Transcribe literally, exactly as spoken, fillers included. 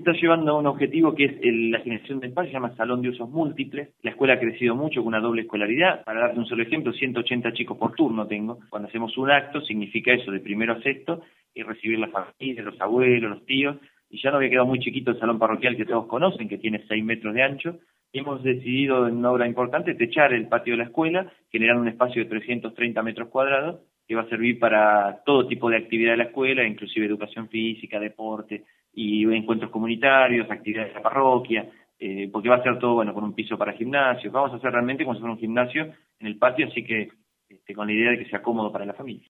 está llevando a un objetivo que es el, la generación de espacio, se llama Salón de Usos Múltiples. La escuela ha crecido mucho con una doble escolaridad. Para darte un solo ejemplo, ciento ochenta chicos por turno tengo. Cuando hacemos un acto, significa eso, de primero a sexto, y recibir las familias, los abuelos, los tíos. Y ya no había quedado muy chiquito el salón parroquial que todos conocen, que tiene seis metros de ancho. Hemos decidido, en una obra importante, techar el patio de la escuela, generar un espacio de trescientos treinta metros cuadrados, que va a servir para todo tipo de actividad de la escuela, inclusive educación física, deporte, y encuentros comunitarios, actividades de la parroquia, eh, porque va a ser todo, bueno, con un piso para gimnasio. Vamos a hacer realmente como si fuera un gimnasio en el patio, así que este, con la idea de que sea cómodo para la familia.